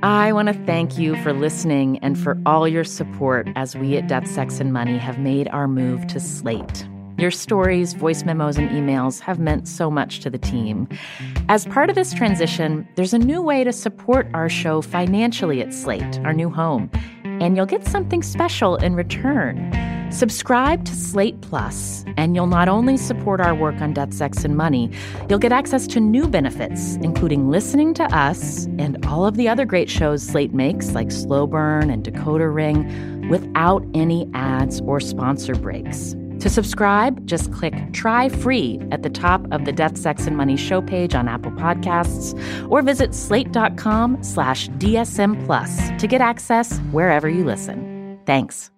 I want to thank you for listening and for all your support as we at Death, Sex, and Money have made our move to Slate. Your stories, voice memos, and emails have meant so much to the team. As part of this transition, there's a new way to support our show financially at Slate, our new home, and you'll get something special in return. Subscribe to Slate Plus, and you'll not only support our work on Death, Sex, and Money, you'll get access to new benefits, including listening to us and all of the other great shows Slate makes, like Slow Burn and Decoder Ring, without any ads or sponsor breaks. To subscribe, just click Try Free at the top of the Death, Sex, and Money show page on Apple Podcasts, or visit slate.com/DSM Plus to get access wherever you listen. Thanks.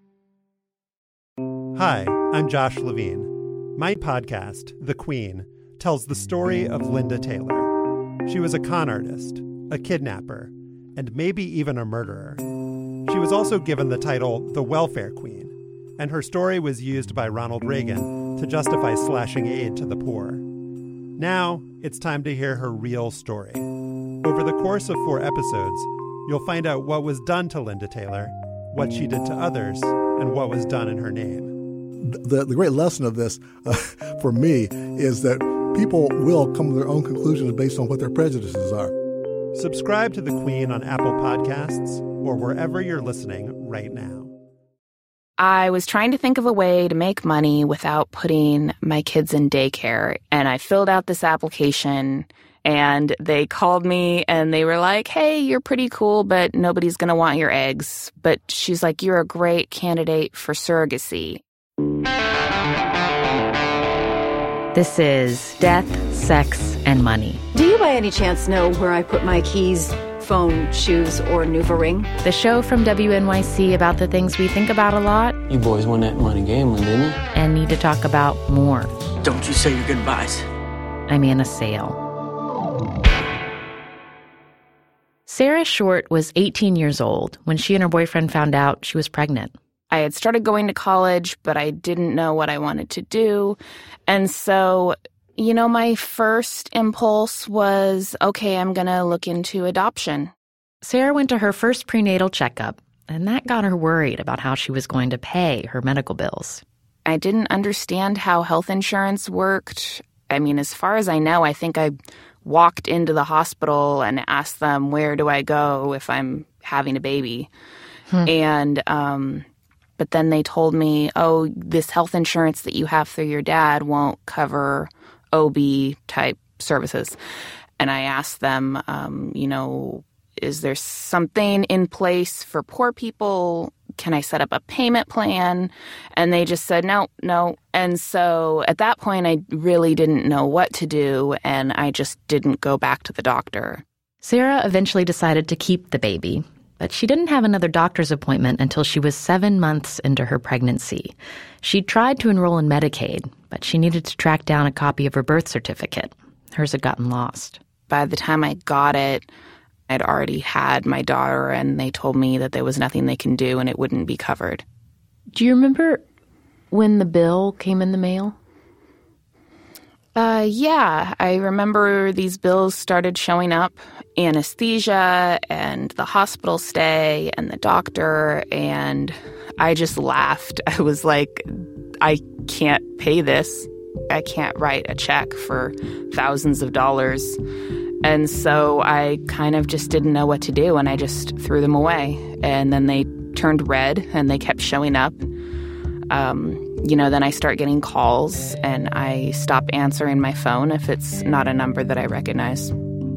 Hi, I'm Josh Levine. My podcast, The Queen, tells the story of Linda Taylor. She was a con artist, a kidnapper, and maybe even a murderer. She was also given the title the Welfare Queen, and her story was used by Ronald Reagan to justify slashing aid to the poor. Now, it's time to hear her real story. Over the course of 4 episodes, you'll find out what was done to Linda Taylor, what she did to others, and what was done in her name. The great lesson of this, for me, is that people will come to their own conclusions based on what their prejudices are. Subscribe to The Queen on Apple Podcasts or wherever you're listening right now. I was trying to think of a way to make money without putting my kids in daycare, and I filled out this application, and they called me, and they were like, hey, you're pretty cool, but nobody's going to want your eggs. But she's like, you're a great candidate for surrogacy. This is Death, Sex, and Money. Do you by any chance know where I put my keys, phone, shoes, or Nuva ring? The show from WNYC about the things we think about a lot. You boys won that money gambling, didn't you? And need to talk about more. Don't you say your goodbyes. I'm Anna Sale. Sarah Short was 18 years old when she and her boyfriend found out she was pregnant. I had started going to college, but I didn't know what I wanted to do. And so, my first impulse was, okay, I'm going to look into adoption. Sarah went to her first prenatal checkup, and that got her worried about how she was going to pay her medical bills. I didn't understand how health insurance worked. I mean, as far as I know, I think I walked into the hospital and asked them, where do I go if I'm having a baby? And, but then they told me, oh, this health insurance that you have through your dad won't cover OB-type services. And I asked them, is there something in place for poor people? Can I set up a payment plan? And they just said, no. And so at that point, I really didn't know what to do, and I just didn't go back to the doctor. Sarah eventually decided to keep the baby, but she didn't have another doctor's appointment until she was 7 months into her pregnancy. She tried to enroll in Medicaid, but she needed to track down a copy of her birth certificate. Hers had gotten lost. By the time I got it, I'd already had my daughter, and they told me that there was nothing they can do and it wouldn't be covered. Do you remember when the bill came in the mail? Yeah, I remember these bills started showing up. Anesthesia and the hospital stay and the doctor, and I just laughed. I was like, I can't pay this. I can't write a check for thousands of dollars. And so I kind of just didn't know what to do, and I just threw them away. And then they turned red, and they kept showing up. Then I start getting calls, and I stop answering my phone if it's not a number that I recognize.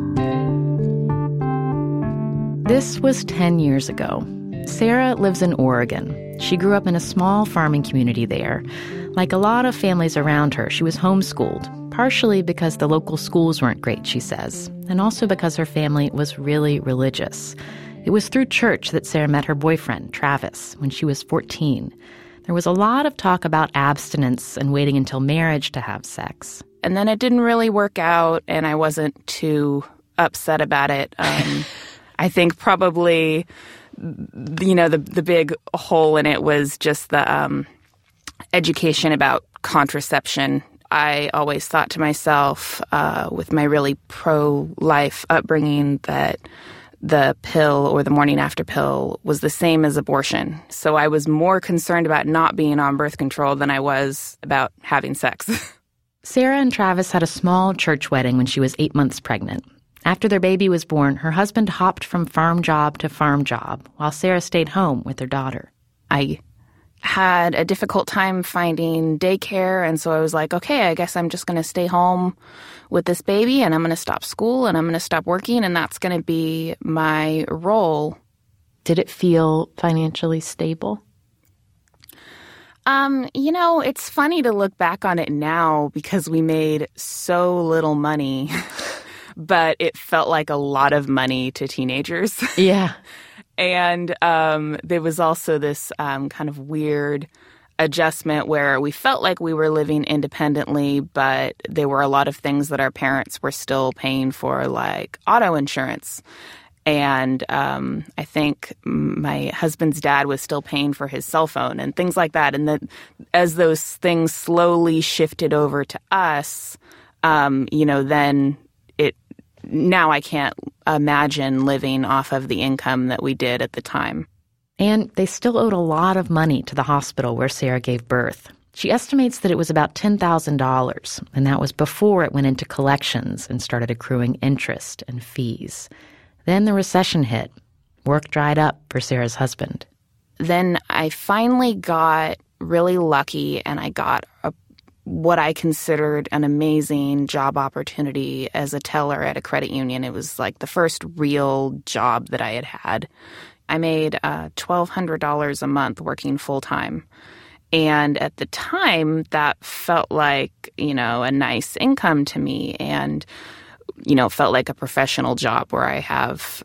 This was 10 years ago. Sarah lives in Oregon. She grew up in a small farming community there. Like a lot of families around her, she was homeschooled, partially because the local schools weren't great, she says, and also because her family was really religious. It was through church that Sarah met her boyfriend, Travis, when she was 14. There was a lot of talk about abstinence and waiting until marriage to have sex. And then it didn't really work out, and I wasn't too upset about it. I think probably, the big hole in it was just the education about contraception. I always thought to myself, with my really pro-life upbringing, that the pill or the morning after pill was the same as abortion. So I was more concerned about not being on birth control than I was about having sex. Sarah and Travis had a small church wedding when she was 8 months pregnant. After their baby was born, her husband hopped from farm job to farm job while Sarah stayed home with their daughter. I had a difficult time finding daycare, and so I was like, okay, I guess I'm just going to stay home with this baby, and I'm going to stop school, and I'm going to stop working, and that's going to be my role. Did it feel financially stable? It's funny to look back on it now because we made so little money, but it felt like a lot of money to teenagers. Yeah. And there was also this kind of weird adjustment where we felt like we were living independently, but there were a lot of things that our parents were still paying for, like auto insurance. And I think my husband's dad was still paying for his cell phone and things like that. And that as those things slowly shifted over to us, then now I can't imagine living off of the income that we did at the time. And they still owed a lot of money to the hospital where Sarah gave birth. She estimates that it was about $10,000, and that was before it went into collections and started accruing interest and fees. Then the recession hit. Work dried up for Sarah's husband. Then I finally got really lucky, and I got what I considered an amazing job opportunity as a teller at a credit union. It was like the first real job that I had had. I made $1,200 a month working full-time. And at the time, that felt like, a nice income to me and, felt like a professional job where I have,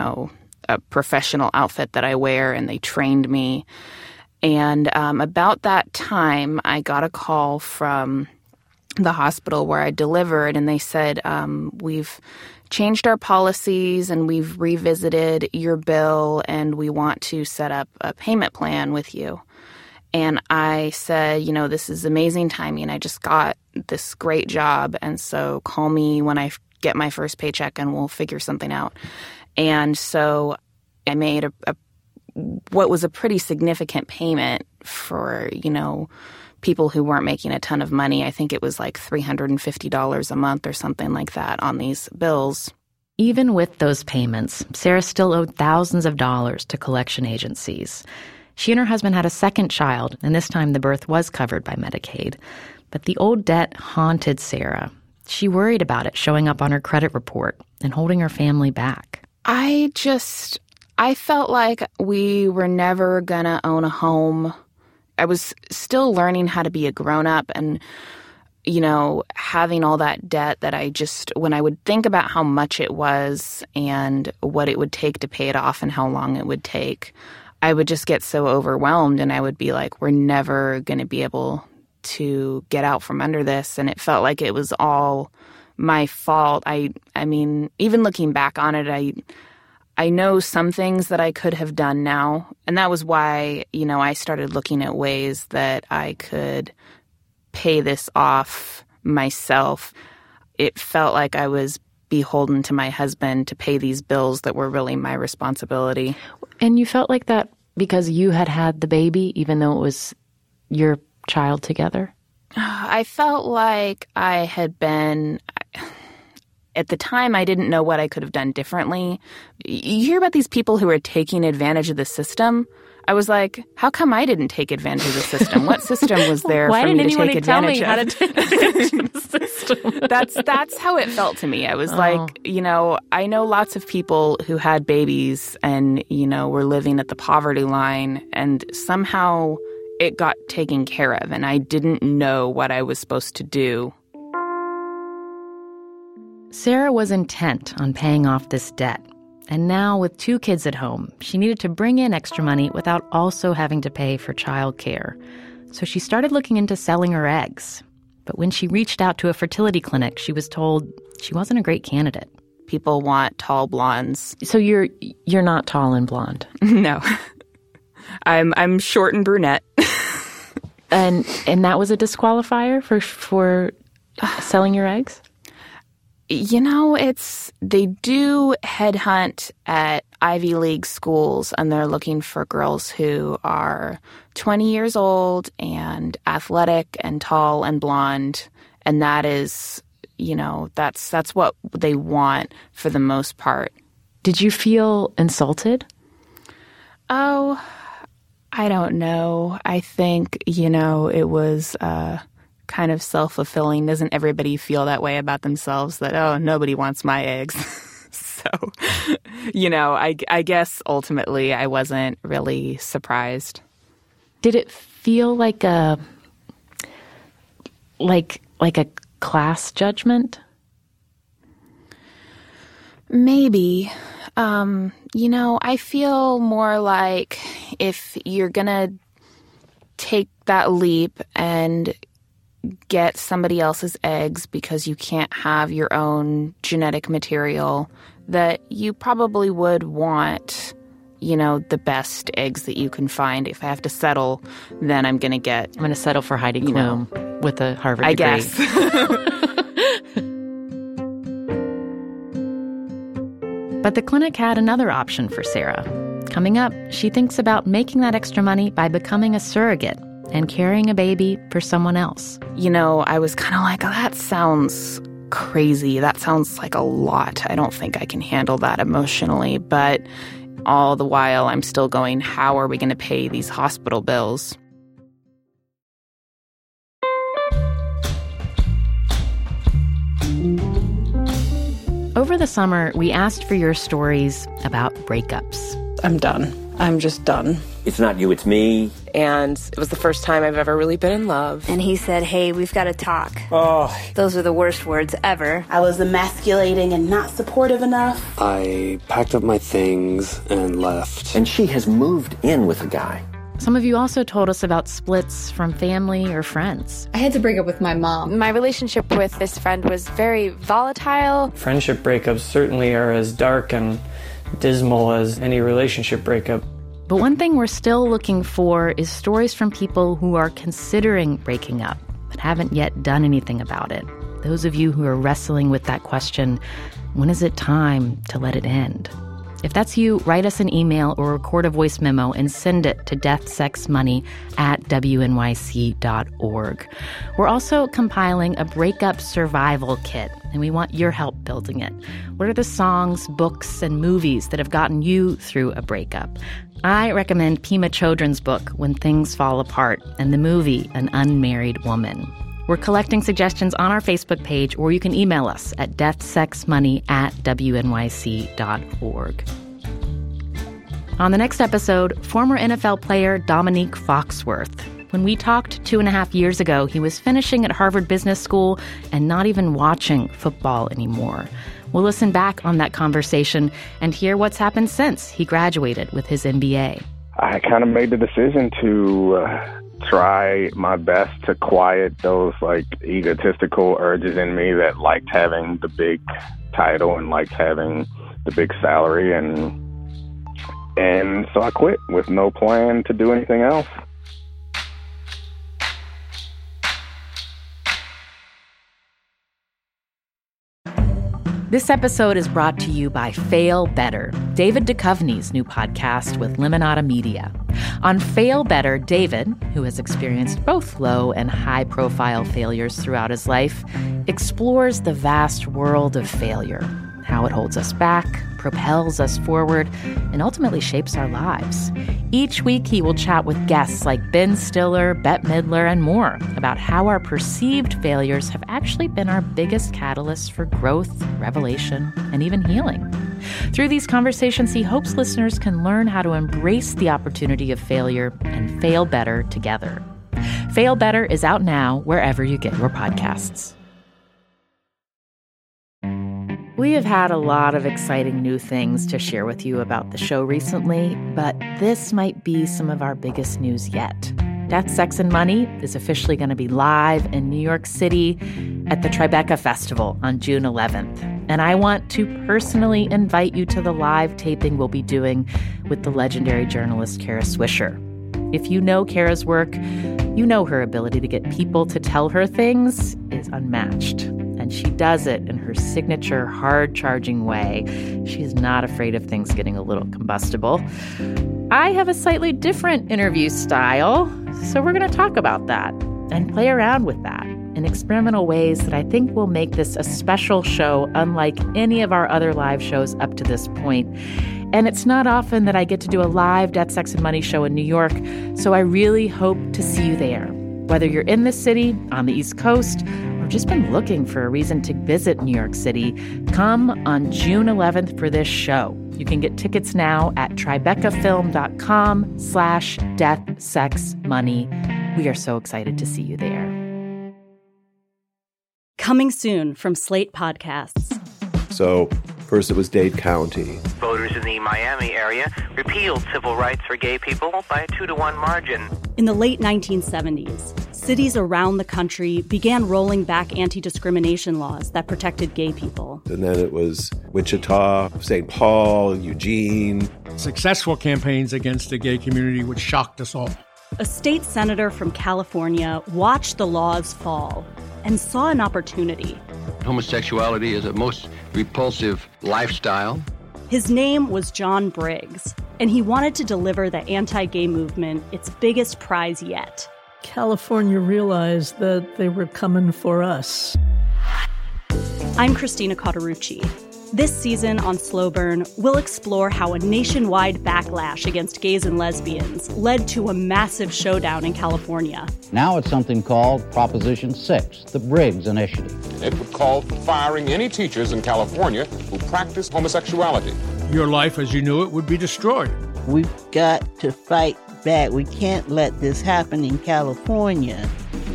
a professional outfit that I wear and they trained me. And about that time, I got a call from the hospital where I delivered, and they said, we've changed our policies and we've revisited your bill and we want to set up a payment plan with you. And I said, this is amazing timing. I just got this great job, and so call me when I get my first paycheck and we'll figure something out. And so I made what was a pretty significant payment for, people who weren't making a ton of money. I think it was like $350 a month or something like that on these bills. Even with those payments, Sarah still owed thousands of dollars to collection agencies. She and her husband had a second child, and this time the birth was covered by Medicaid. But the old debt haunted Sarah. She worried about it showing up on her credit report and holding her family back. I felt like we were never going to own a home. I was still learning how to be a grown-up and, having all that debt that when I would think about how much it was and what it would take to pay it off and how long it would take, I would just get so overwhelmed and I would be like, we're never going to be able to get out from under this. And it felt like it was all my fault. I mean, even looking back on it, I know some things that I could have done now, and that was why, I started looking at ways that I could pay this off myself. It felt like I was beholden to my husband to pay these bills that were really my responsibility. And you felt like that because you had the baby, even though it was your child together? I felt like I had been... At the time, I didn't know what I could have done differently. You hear about these people who are taking advantage of the system. I was like, how come I didn't take advantage of the system? What system was there for me to take advantage of? Why didn't anyone tell me how to take advantage of the system? That's how it felt to me. I was like, I know lots of people who had babies and, were living at the poverty line, and somehow it got taken care of, and I didn't know what I was supposed to do. Sarah was intent on paying off this debt. And now, with 2 kids at home, she needed to bring in extra money without also having to pay for childcare. So she started looking into selling her eggs. But when she reached out to a fertility clinic, she was told she wasn't a great candidate. People want tall blondes. So you're not tall and blonde? No. I'm short and brunette. And that was a disqualifier for selling your eggs? They do headhunt at Ivy League schools, and they're looking for girls who are 20 years old and athletic and tall and blonde. And that is, that's what they want for the most part. Did you feel insulted? Oh, I don't know. I think, it was kind of self-fulfilling. Doesn't everybody feel that way about themselves, that, oh, nobody wants my eggs? So, I guess ultimately I wasn't really surprised. Did it feel like a class judgment? Maybe. I feel more like if you're going to take that leap and get somebody else's eggs because you can't have your own genetic material, that you probably would want, the best eggs that you can find. If I have to settle, then I'm going to settle for Heidi Klum with a Harvard degree. I guess. But the clinic had another option for Sarah. Coming up, she thinks about making that extra money by becoming a surrogate and carrying a baby for someone else. I was kind of like, oh, that sounds crazy. That sounds like a lot. I don't think I can handle that emotionally. But all the while, I'm still going, how are we going to pay these hospital bills? Over the summer, we asked for your stories about breakups. I'm done. I'm just done. It's not you, it's me. And it was the first time I've ever really been in love. And he said, hey, we've got to talk. Oh. Those are the worst words ever. I was emasculating and not supportive enough. I packed up my things and left. And she has moved in with a guy. Some of you also told us about splits from family or friends. I had to break up with my mom. My relationship with this friend was very volatile. Friendship breakups certainly are as dark and dismal as any relationship breakup. But one thing we're still looking for is stories from people who are considering breaking up but haven't yet done anything about it. Those of you who are wrestling with that question, when is it time to let it end? If that's you, write us an email or record a voice memo and send it to deathsexmoney@wnyc.org. We're also compiling a breakup survival kit, and we want your help building it. What are the songs, books, and movies that have gotten you through a breakup? I recommend Pema Chodron's book, When Things Fall Apart, and the movie, An Unmarried Woman. We're collecting suggestions on our Facebook page, or you can email us at deathsexmoney@wnyc.org. On the next episode, former NFL player Dominique Foxworth. When we talked 2.5 years ago, he was finishing at Harvard Business School and not even watching football anymore. We'll listen back on that conversation and hear what's happened since he graduated with his MBA. I kind of made the decision to try my best to quiet those egotistical urges in me that liked having the big title and liked having the big salary, and so I quit with no plan to do anything else. This episode is brought to you by Fail Better, David Duchovny's new podcast with Limonada Media. On Fail Better, David, who has experienced both low and high-profile failures throughout his life, explores the vast world of failure, how it holds us back, propels us forward, and ultimately shapes our lives. Each week, he will chat with guests like Ben Stiller, Bette Midler, and more about how our perceived failures have actually been our biggest catalysts for growth, revelation, and even healing. Through these conversations, he hopes listeners can learn how to embrace the opportunity of failure and fail better together. Fail Better is out now wherever you get your podcasts. We have had a lot of exciting new things to share with you about the show recently, but this might be some of our biggest news yet. Death, Sex, and Money is officially going to be live in New York City at the Tribeca Festival on June 11th. And I want to personally invite you to the live taping we'll be doing with the legendary journalist Kara Swisher. If you know Kara's work, you know her ability to get people to tell her things is unmatched. And she does it in her signature hard-charging way. She's not afraid of things getting a little combustible. I have a slightly different interview style, so we're going to talk about that and play around with that in experimental ways that I think will make this a special show unlike any of our other live shows up to this point. And it's not often that I get to do a live Death, Sex, and Money show in New York, so I really hope to see you there. Whether you're in the city, on the East Coast, or just been looking for a reason to visit New York City, come on June 11th for this show. You can get tickets now at tribecafilm.com/deathsexmoney. We are so excited to see you there. Coming soon from Slate Podcasts. So, first it was Dade County. Voters in the Miami area repealed civil rights for gay people by a 2-to-1 margin. In the late 1970s, cities around the country began rolling back anti-discrimination laws that protected gay people. And then it was Wichita, St. Paul, Eugene. Successful campaigns against the gay community, which shocked us all. A state senator from California watched the laws fall and saw an opportunity. Homosexuality is a most repulsive lifestyle. His name was John Briggs, and he wanted to deliver the anti-gay movement its biggest prize yet. California realized that they were coming for us. I'm Christina Cauterucci. This season on Slow Burn, we'll explore how a nationwide backlash against gays and lesbians led to a massive showdown in California. Now it's something called Proposition 6, the Briggs Initiative. It would call for firing any teachers in California who practice homosexuality. Your life as you knew it would be destroyed. We've got to fight back. We can't let this happen in California.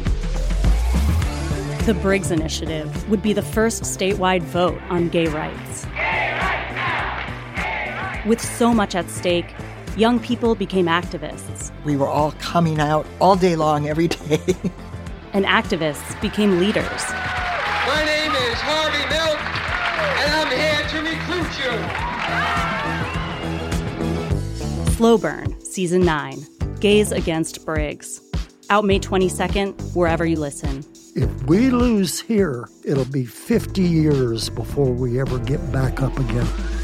The Briggs Initiative would be the first statewide vote on gay rights. With so much at stake, young people became activists. We were all coming out all day long, every day. And activists became leaders. My name is Harvey Milk, and I'm here to recruit you. Slow Burn, Season 9, Gays Against Briggs. Out May 22nd, wherever you listen. If we lose here, it'll be 50 years before we ever get back up again.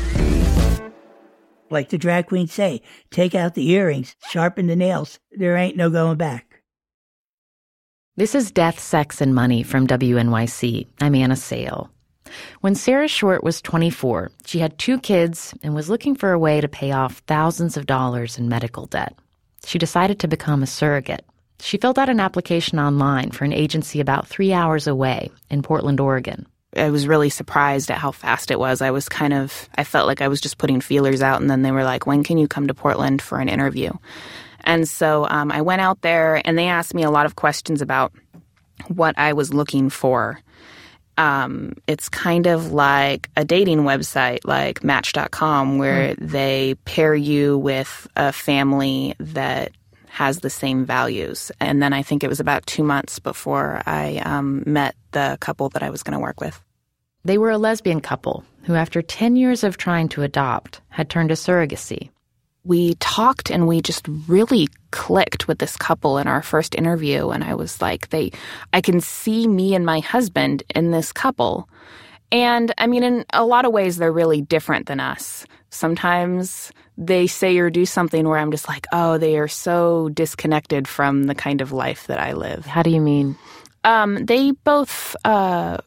Like the drag queens say, take out the earrings, sharpen the nails. There ain't no going back. This is Death, Sex, and Money from WNYC. I'm Anna Sale. When Sarah Short was 24, she had 2 kids and was looking for a way to pay off thousands of dollars in medical debt. She decided to become a surrogate. She filled out an application online for an agency about 3 hours away in Portland, Oregon. I was really surprised at how fast it was. I felt like I was just putting feelers out, and then they were like, when can you come to Portland for an interview? And so I went out there, and they asked me a lot of questions about what I was looking for. It's kind of like a dating website like Match.com, where they pair you with a family that has the same values. And then I think it was about 2 months before I met the couple that I was going to work with. They were a lesbian couple who, after 10 years of trying to adopt, had turned to surrogacy. We talked and we just really clicked with this couple in our first interview. And I was like, I can see me and my husband in this couple. And I mean, in a lot of ways, they're really different than us. Sometimes they say or do something where I'm just like, oh, they are so disconnected from the kind of life that I live. How do you mean? They both are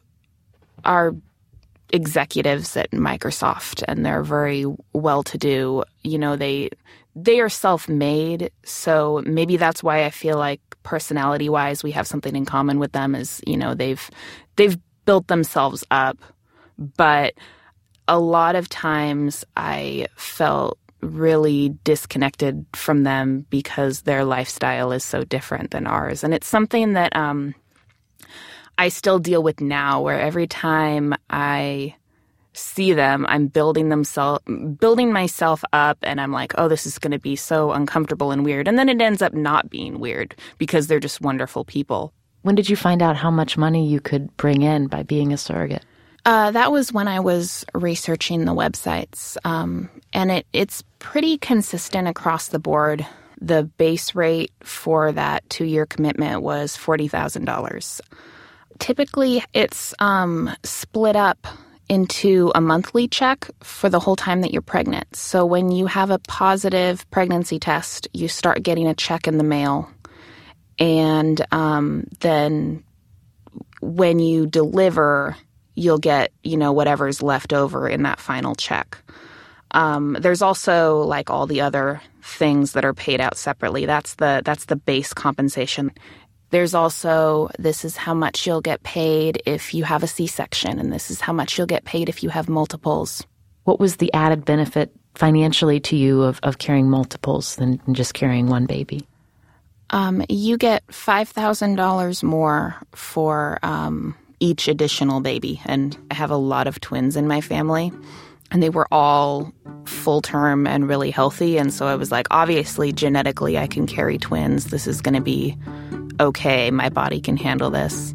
executives at Microsoft, and they're very well-to-do. You know, they are self-made, so maybe that's why I feel like personality-wise we have something in common with them. Is, you know, they've built themselves up, but a lot of times I felt really disconnected from them because their lifestyle is so different than ours. And it's something that I still deal with now, where every time I see them, I'm building myself up, and I'm like, oh, this is going to be so uncomfortable and weird. And then it ends up not being weird because they're just wonderful people. When did you find out how much money you could bring in by being a surrogate? That was when I was researching the websites, and it's pretty consistent across the board. The base rate for that 2-year commitment was $40,000. Typically, it's split up into a monthly check for the whole time that you're pregnant. So when you have a positive pregnancy test, you start getting a check in the mail. And then when you deliver, you'll get, whatever's left over in that final check. There's also like all the other things that are paid out separately. That's the base compensation. There's also, this is how much you'll get paid if you have a C-section, and this is how much you'll get paid if you have multiples. What was the added benefit financially to you of carrying multiples than just carrying one baby? You get $5,000 more for each additional baby. And I have a lot of twins in my family, and they were all full-term and really healthy. And so I was like, obviously, genetically, I can carry twins. This is going to be okay. My body can handle this.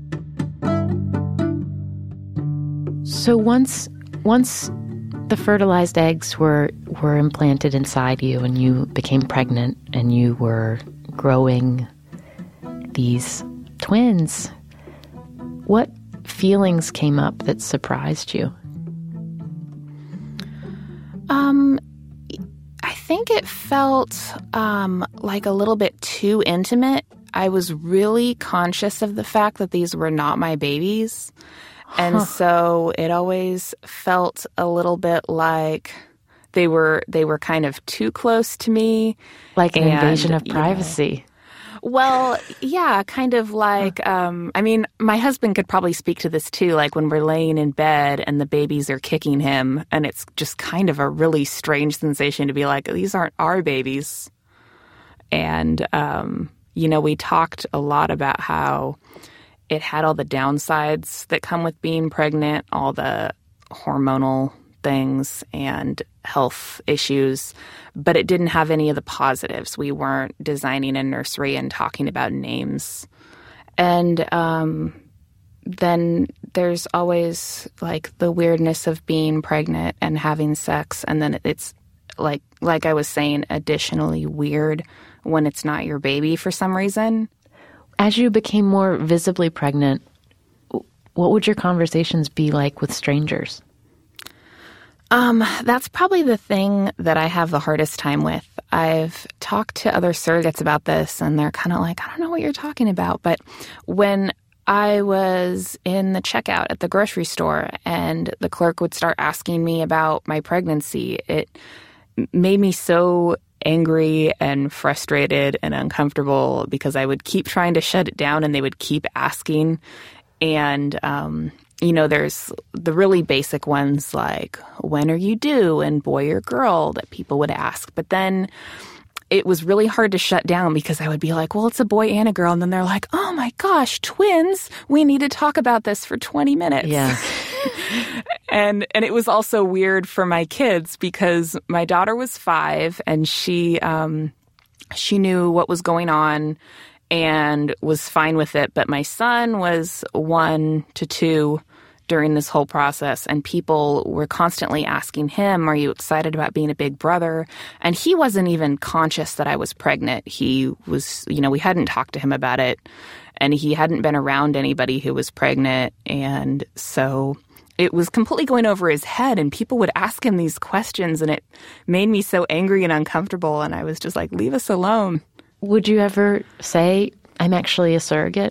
So once the fertilized eggs were implanted inside you and you became pregnant and you were growing these twins, what feelings came up that surprised you? I think it felt like a little bit too intimate. I was really conscious of the fact that these were not my babies. And so it always felt a little bit like they were kind of too close to me. Like an invasion of privacy. Well, yeah, kind of like, my husband could probably speak to this too, like when we're laying in bed and the babies are kicking him, and it's just kind of a really strange sensation to be like, these aren't our babies. And, we talked a lot about how it had all the downsides that come with being pregnant, all the hormonal things and health issues, but it didn't have any of the positives. We weren't designing a nursery and talking about names. And then there's always like the weirdness of being pregnant and having sex, and then it's like I was saying, additionally weird when it's not your baby for some reason. As you became more visibly pregnant, what would your conversations be like with strangers? That's probably the thing that I have the hardest time with. I've talked to other surrogates about this, and they're kind of like, I don't know what you're talking about. But when I was in the checkout at the grocery store and the clerk would start asking me about my pregnancy, it made me so angry and frustrated and uncomfortable because I would keep trying to shut it down and they would keep asking. And, there's the really basic ones like, when are you due? And boy or girl that people would ask. But then it was really hard to shut down because I would be like, well, it's a boy and a girl. And then they're like, oh my gosh, twins. We need to talk about this for 20 minutes. Yeah. And it was also weird for my kids because my daughter was 5 and she knew what was going on and was fine with it. But my son was 1 to 2 during this whole process, and people were constantly asking him, are you excited about being a big brother? And he wasn't even conscious that I was pregnant. He was, we hadn't talked to him about it, and he hadn't been around anybody who was pregnant. And so it was completely going over his head, and people would ask him these questions, and it made me so angry and uncomfortable. And I was just like, leave us alone. Would you ever say, I'm actually a surrogate?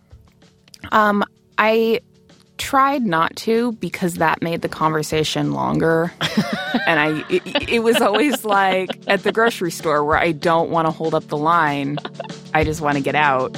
I tried not to because that made the conversation longer. And it was always like at the grocery store where I don't want to hold up the line. I just want to get out.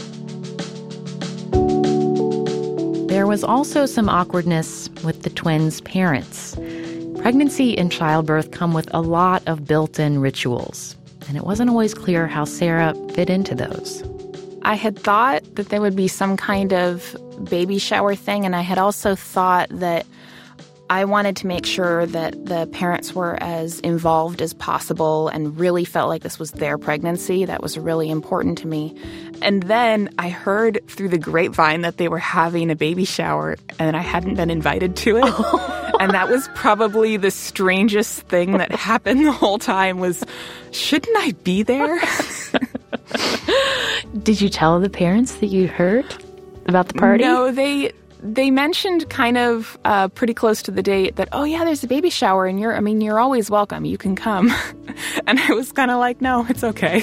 There was also some awkwardness with the twins' parents. Pregnancy and childbirth come with a lot of built-in rituals, and it wasn't always clear how Sarah fit into those. I had thought that there would be some kind of baby shower thing, and I had also thought that I wanted to make sure that the parents were as involved as possible and really felt like this was their pregnancy. That was really important to me. And then I heard through the grapevine that they were having a baby shower, and I hadn't been invited to it. And that was probably the strangest thing that happened the whole time was, shouldn't I be there? Did you tell the parents that you heard? about the party? No, they mentioned kind of pretty close to the date that, oh yeah, there's a baby shower and you're always welcome. You can come. And I was kind of like, no, it's okay.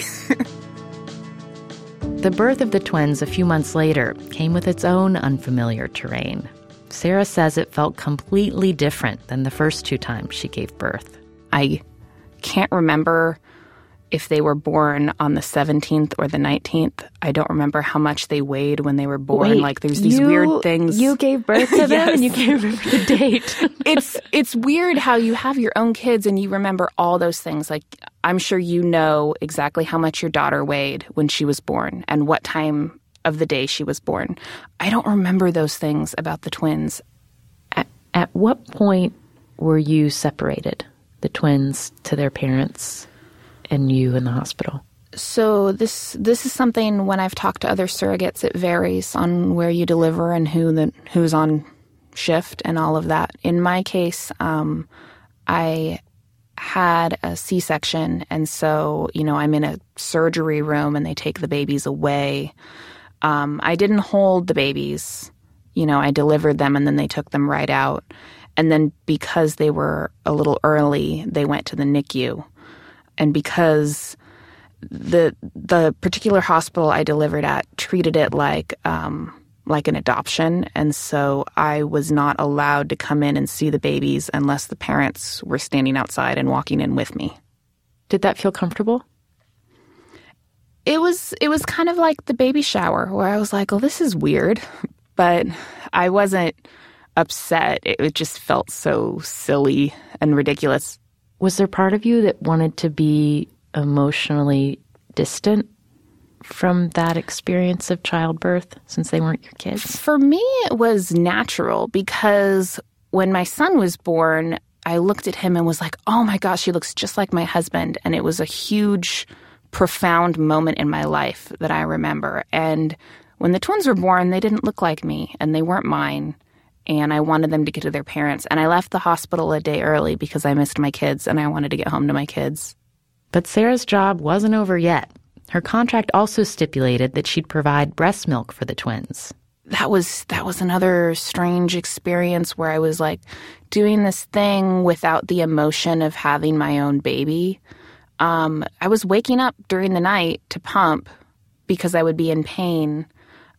The birth of the twins a few months later came with its own unfamiliar terrain. Sarah says it felt completely different than the first 2 times she gave birth. I can't remember if they were born on the 17th or the 19th. I don't remember how much they weighed when they were born. Wait, like, there's these weird things. You gave birth to them Yes. and you can't remember the date. It's weird how you have your own kids and you remember all those things. Like, I'm sure you know exactly how much your daughter weighed when she was born and what time of the day she was born. I don't remember those things about the twins. At what point were you separated, the twins to their parents and you in the hospital? So this is something, when I've talked to other surrogates, it varies on where you deliver and who's on shift and all of that. In my case, I had a C-section, and so, I'm in a surgery room and they take the babies away. I didn't hold the babies. I delivered them and then they took them right out. And then because they were a little early, they went to the NICU. And because the particular hospital I delivered at treated it like an adoption, and so I was not allowed to come in and see the babies unless the parents were standing outside and walking in with me. Did that feel comfortable? It was kind of like the baby shower, where I was like, "Oh, this is weird," but I wasn't upset. It just felt so silly and ridiculous. Was there part of you that wanted to be emotionally distant from that experience of childbirth since they weren't your kids? For me, it was natural because when my son was born, I looked at him and was like, oh my gosh, he looks just like my husband. And it was a huge, profound moment in my life that I remember. And when the twins were born, they didn't look like me and they weren't mine. And I wanted them to get to their parents. And I left the hospital a day early because I missed my kids and I wanted to get home to my kids. But Sarah's job wasn't over yet. Her contract also stipulated that she'd provide breast milk for the twins. That was another strange experience where I was like doing this thing without the emotion of having my own baby. I was waking up during the night to pump because I would be in pain.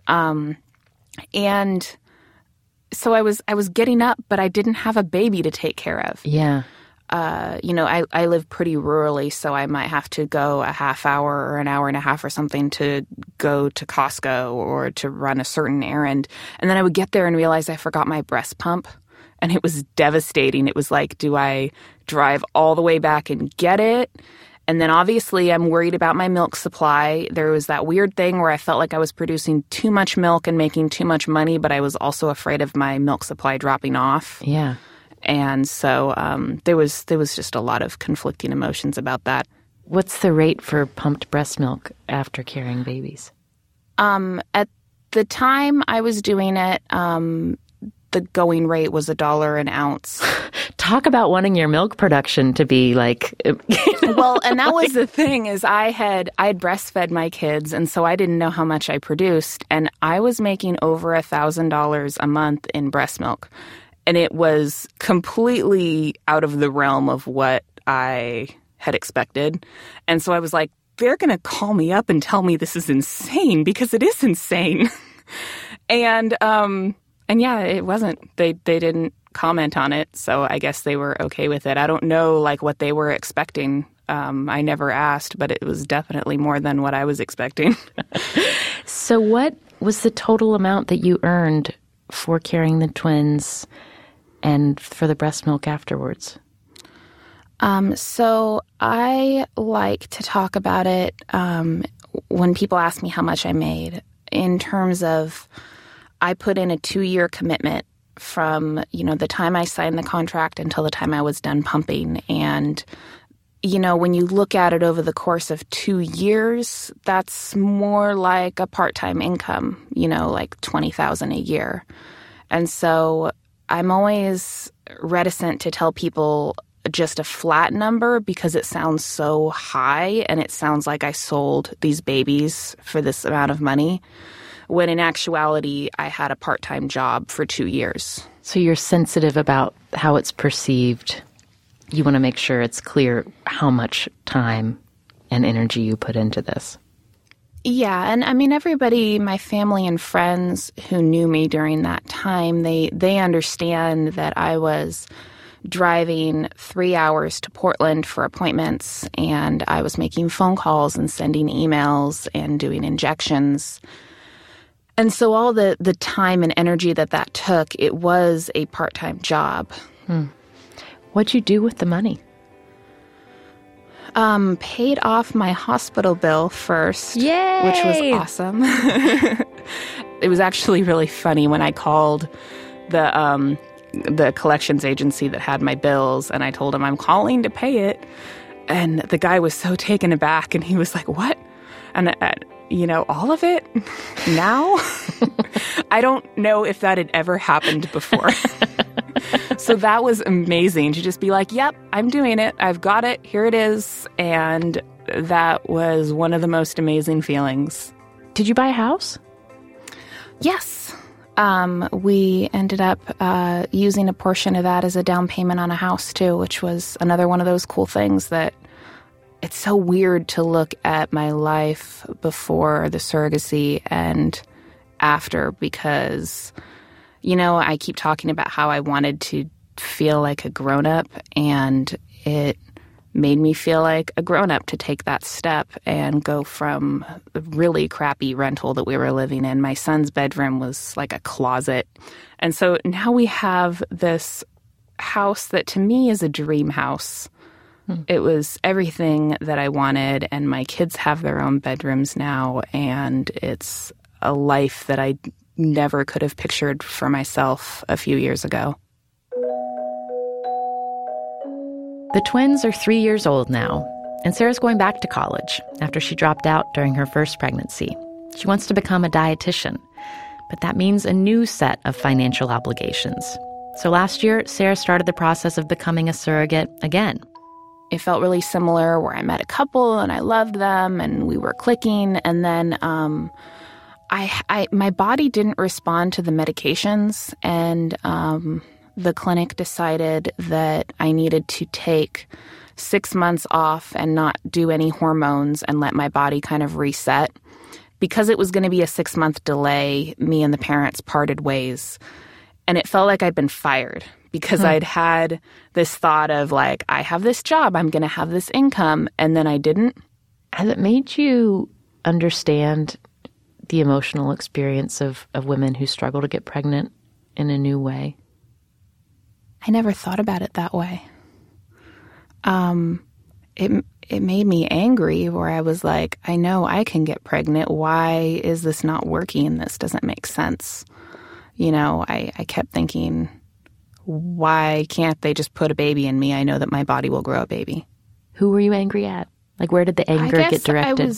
And so I was getting up, but I didn't have a baby to take care of. Yeah. I live pretty rurally, so I might have to go a half hour or an hour and a half or something to go to Costco or to run a certain errand. And then I would get there and realize I forgot my breast pump. And it was devastating. It was like, do I drive all the way back and get it? And then obviously I'm worried about my milk supply. There was that weird thing where I felt like I was producing too much milk and making too much money, but I was also afraid of my milk supply dropping off. Yeah. And so there was just a lot of conflicting emotions about that. What's the rate for pumped breast milk after carrying babies? At the time I was doing it, the going rate was $1 an ounce. Talk about wanting your milk production to be like... Well, and that was the thing, is I had breastfed my kids, and so I didn't know how much I produced, and I was making over $1,000 a month in breast milk. And it was completely out of the realm of what I had expected. And so I was like, they're going to call me up and tell me this is insane, because it is insane. And yeah, it wasn't. They didn't comment on it, so I guess they were okay with it. I don't know what they were expecting. I never asked, but it was definitely more than what I was expecting. So what was the total amount that you earned for carrying the twins and for the breast milk afterwards? So I like to talk about it when people ask me how much I made, in terms of I put in a 2-year commitment from, the time I signed the contract until the time I was done pumping. And, when you look at it over the course of 2 years, that's more like a part-time income, like $20,000 a year. And so I'm always reticent to tell people just a flat number because it sounds so high and it sounds like I sold these babies for this amount of money. when in actuality, I had a part-time job for 2 years. So you're sensitive about how it's perceived. You want to make sure it's clear how much time and energy you put into this. Yeah, and I mean, everybody, my family and friends who knew me during that time, they understand that I was driving 3 hours to Portland for appointments, and I was making phone calls and sending emails and doing injections. And so all the time and energy that took, it was a part-time job. What'd you do with the money? Paid off my hospital bill first. Yay! Which was awesome. It was actually really funny when I called the collections agency that had my bills, and I told him I'm calling to pay it. And the guy was so taken aback, and he was like, "What?" And all of it now? I don't know if that had ever happened before. So that was amazing to just be like, yep, I'm doing it. I've got it. Here it is. And that was one of the most amazing feelings. Did you buy a house? Yes. We ended up using a portion of that as a down payment on a house, too, which was another one of those cool things that it's so weird to look at my life before the surrogacy and after because, I keep talking about how I wanted to feel like a grown-up, and it made me feel like a grown-up to take that step and go from the really crappy rental that we were living in. My son's bedroom was like a closet. And so now we have this house that to me is a dream house. It was everything that I wanted, and my kids have their own bedrooms now, and it's a life that I never could have pictured for myself a few years ago. The twins are 3 years old now, and Sarah's going back to college after she dropped out during her first pregnancy. She wants to become a dietitian, but that means a new set of financial obligations. So last year, Sarah started the process of becoming a surrogate again. It felt really similar where I met a couple and I loved them and we were clicking, and then my body didn't respond to the medications, and the clinic decided that I needed to take 6 months off and not do any hormones and let my body kind of reset. Because it was going to be a 6-month delay, me and the parents parted ways. And it felt like I'd been fired because I'd had this thought of like, I have this job, I'm going to have this income, and then I didn't. Has it made you understand the emotional experience of women who struggle to get pregnant in a new way? I never thought about it that way. It made me angry where I was like, I know I can get pregnant. Why is this not working? This doesn't make sense. I kept thinking, why can't they just put a baby in me? I know that my body will grow a baby. Who were you angry at? Like, where did the anger get directed?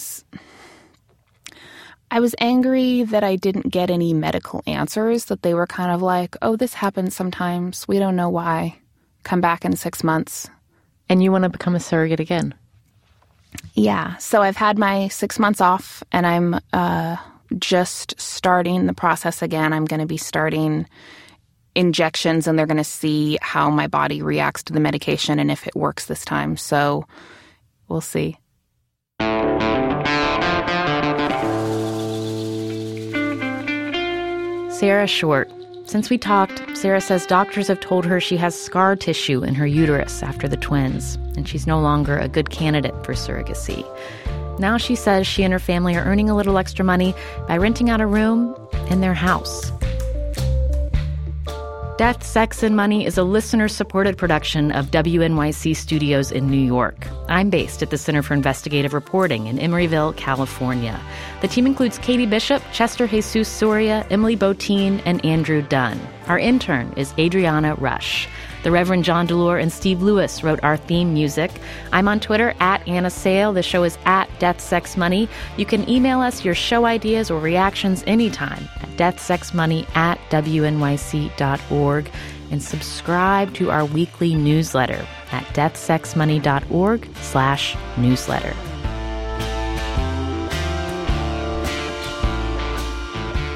I was angry that I didn't get any medical answers, that they were kind of like, oh, this happens sometimes. We don't know why. Come back in 6 months. And you want to become a surrogate again? Yeah. So I've had my 6 months off, and I'm just starting the process again. I'm going to be starting injections, and they're going to see how my body reacts to the medication and if it works this time. So we'll see. Sarah Short. Since we talked, Sarah says doctors have told her she has scar tissue in her uterus after the twins, and she's no longer a good candidate for surrogacy. Now she says she and her family are earning a little extra money by renting out a room in their house. Death, Sex, and Money is a listener-supported production of WNYC Studios in New York. I'm based at the Center for Investigative Reporting in Emeryville, California. The team includes Katie Bishop, Chester Jesus Soria, Emily Botine, and Andrew Dunn. Our intern is Adriana Rush. The Reverend John Delore and Steve Lewis wrote our theme music. I'm on Twitter at Anna Sale. The show is at Death, Sex, Money. You can email us your show ideas or reactions anytime at deathsexmoney@wnyc.org, and subscribe to our weekly newsletter at deathsexmoney.org/newsletter.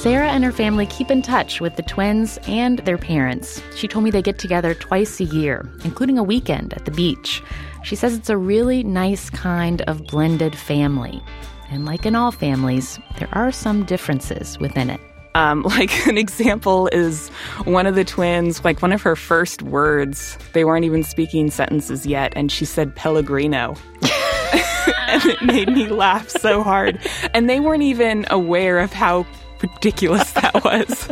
Sarah and her family keep in touch with the twins and their parents. She told me they get together twice a year, including a weekend at the beach. She says it's a really nice kind of blended family. And like in all families, there are some differences within it. Like an example is one of the twins, like one of her first words, they weren't even speaking sentences yet, and she said Pellegrino. And it made me laugh so hard. And they weren't even aware of how ridiculous that was.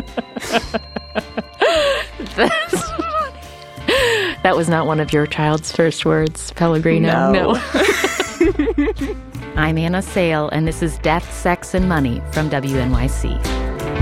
That was not one of your child's first words, Pellegrino? No. I'm Anna Sale, and this is Death, Sex, and Money from WNYC.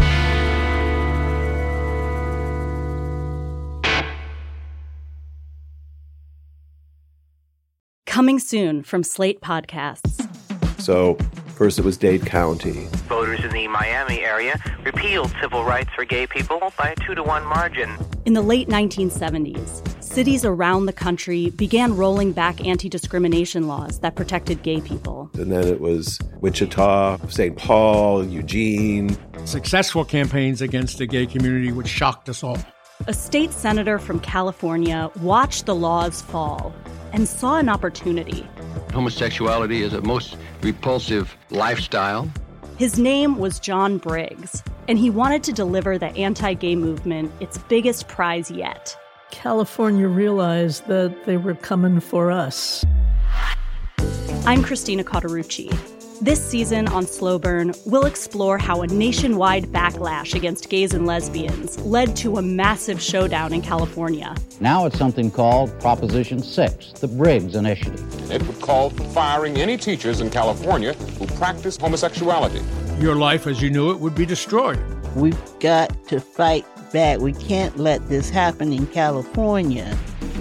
Coming soon from Slate Podcasts. So, first it was Dade County. Voters in the Miami area repealed civil rights for gay people by a 2-to-1 margin. In the late 1970s, cities around the country began rolling back anti-discrimination laws that protected gay people. And then it was Wichita, St. Paul, Eugene. Successful campaigns against the gay community, which shocked us all. A state senator from California watched the laws fall and saw an opportunity. Homosexuality is a most repulsive lifestyle. His name was John Briggs, and he wanted to deliver the anti-gay movement its biggest prize yet. California realized that they were coming for us. I'm Christina Cauterucci. This season on Slow Burn, we'll explore how a nationwide backlash against gays and lesbians led to a massive showdown in California. Now it's something called Proposition 6, the Briggs Initiative. It would call for firing any teachers in California who practice homosexuality. Your life as you knew it would be destroyed. We've got to fight back. We can't let this happen in California.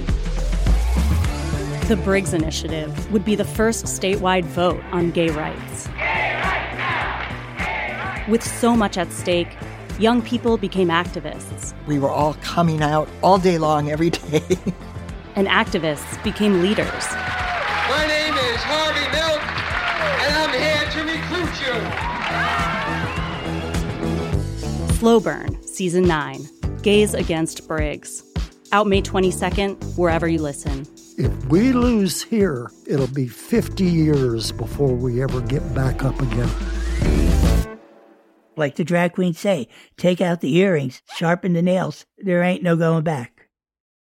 The Briggs Initiative would be the first statewide vote on gay rights. With so much at stake, young people became activists. We were all coming out all day long, every day. And activists became leaders. My name is Harvey Milk, and I'm here to recruit you. Slow Burn, Season 9, Gays Against Briggs. Out May 22nd, wherever you listen. If we lose here, it'll be 50 years before we ever get back up again. Like the drag queens say, take out the earrings, sharpen the nails. There ain't no going back.